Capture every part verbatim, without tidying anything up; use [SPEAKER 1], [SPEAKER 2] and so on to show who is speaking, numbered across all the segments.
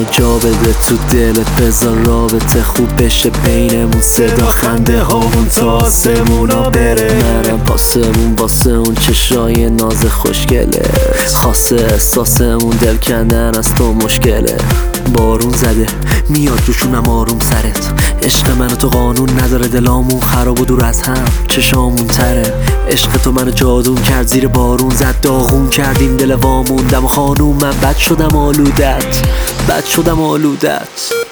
[SPEAKER 1] جا بده تو دلت، بذار رابطه خوب بشه بینمون، صدا خنده هامون تا آسمونا بره. منم پاسمون واسه اون چشای ناز خوشگله، خاصه احساسمون دل کندن از تو مشکله. بارون زده میاد روشونم آروم سرت، عشق من تو قانون نداره، دلامون خراب و دور از هم چشامون تره. عشق تو منو جادون کرد، زیر بارون زد داغون کردیم دل وامون. دم خانوم من بد شدم آلودت، بد شدم آلودت.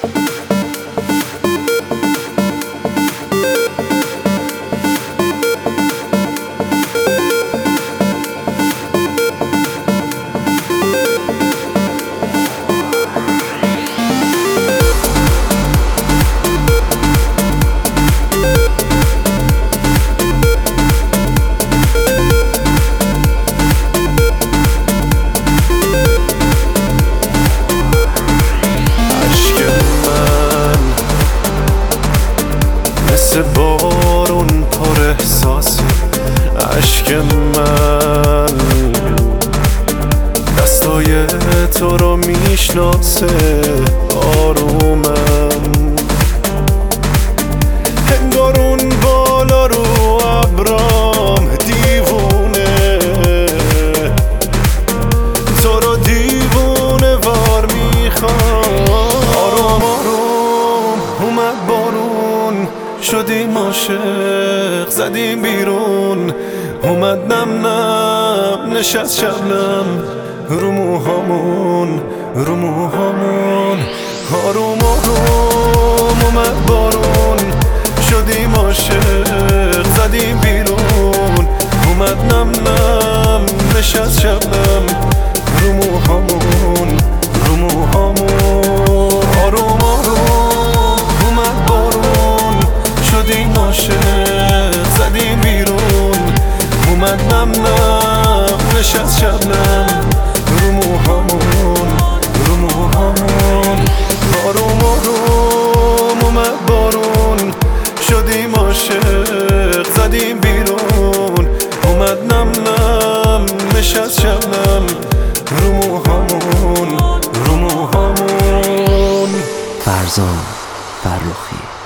[SPEAKER 2] مثل بارون پر احساس عشق من، دستای تو رو میشناسه آرومم. انگار اون بالا رو ابرام دیوونه، تو رو دیوونه وار میخوام. آروم آروم اومد بارون، شدیم عاشق زدیم بیرون. اومد نم نم نشست شبنم رو موهامون، رو موهامون. آروم آروم اومد بارون، شدیم عاشق زدیم بیرون. اومد نم نم نشست شبنم رو موهامون، رو موهامون. آروم آروم اومد بارون، شدیم عاشق زدیم بیرون. اومد نم نم نشست شبنم رو موهامون، رو موهامون. آروم آروم اومد بارون، شدیم عاشق زدیم بیرون. اومد نم نم نشست شبنم رو موهامون، رو موهامون.
[SPEAKER 1] فرزان فرخی.